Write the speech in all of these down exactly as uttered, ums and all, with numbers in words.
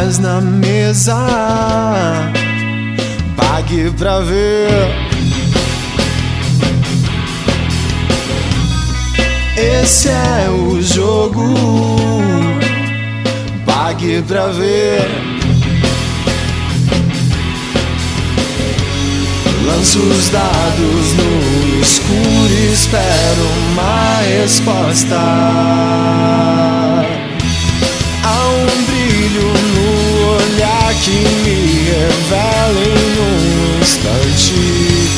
Cartas na mesa, pague pra ver. Esse é o jogo, pague pra ver. Lanço os dados no escuro e espero uma resposta. Há um brilho no olhar que me revela em um instante.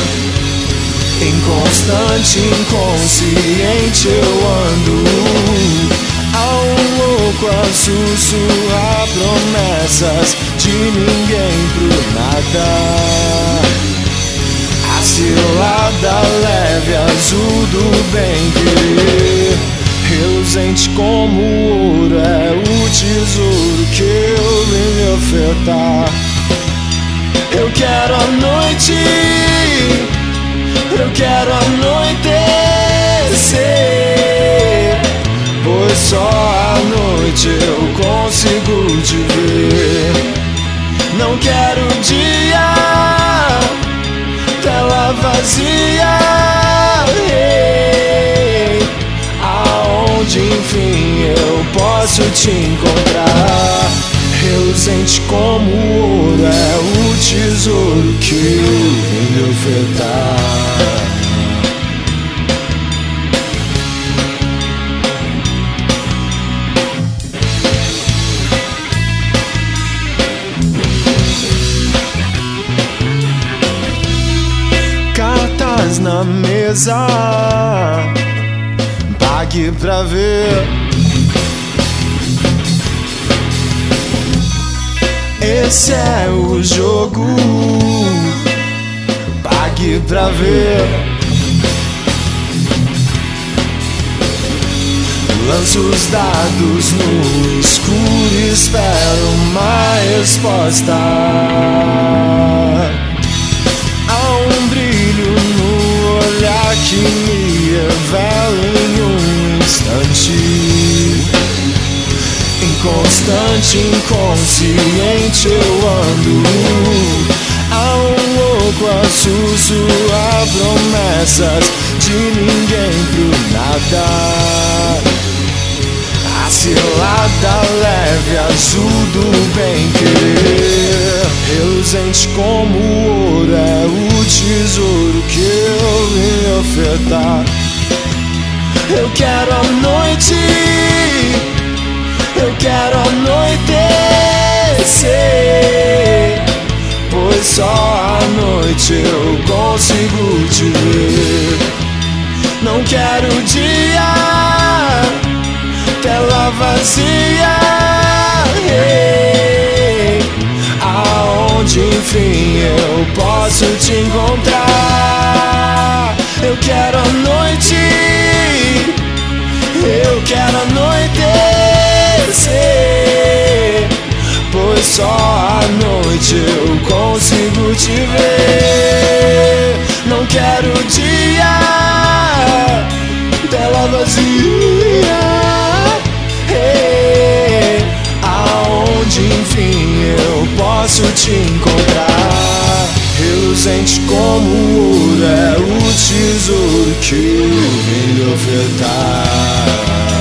Inconstante, inconsciente eu ando. Há um louco a sussurrar promessas de ninguém pro nada. A cilada leve azul do bem-querer, reluzente como ouro, é o tesouro que eu vim lhe ofertar. Eu quero a noite, eu quero anoitecer, pois só à noite eu consigo te ver. Não quero dia, tela vazia, hey, aonde enfim eu posso te encontrar. Reluzente como ouro, é o tesouro que eu vim lhe ofertar. Cartas na mesa, pague pra ver. Esse é o jogo, pague pra ver. Lanço os dados no escuro e espero uma resposta. Há um brilho no olhar que me revela em um instante. Inconstante, inconsciente eu ando. Há um louco a sussurrar promessas de ninguém pro nada. A cilada leve azul do bem-querer, reluzente como ouro, é o tesouro que eu vim lhe ofertar. Eu quero a noite, eu quero anoitecer, pois só à noite eu consigo te ver. Não quero dia, tela vazia, hey, aonde enfim eu posso te encontrar. Eu quero a noite, eu quero anoitecer, pois só à noite eu consigo te ver. Não quero dia, tela vazia, hey, aonde enfim eu posso te encontrar. Reluzente como ouro, é o tesouro que eu vim lhe ofertar.